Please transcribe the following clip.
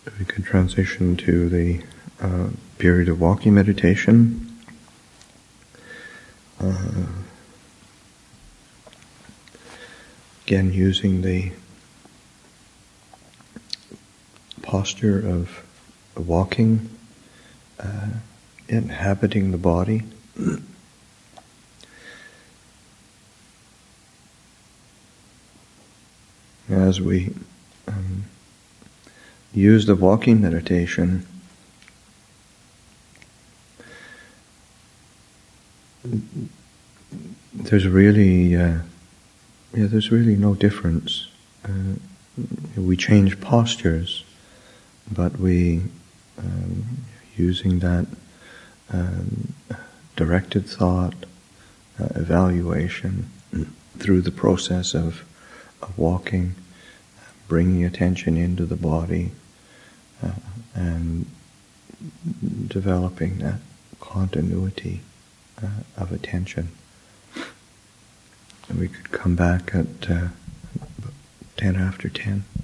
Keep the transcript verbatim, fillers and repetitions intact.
we could transition to the uh, period of walking meditation. Uh, again, using the posture of walking, uh, inhabiting the body. As we um, use the walking meditation, there's really, uh, yeah, there's really no difference. Uh, we change postures, but we, um, using that um, directed thought, uh, evaluation through the process of, of walking, bringing attention into the body, uh, and developing that continuity uh, of attention. And we could come back at uh, ten after ten.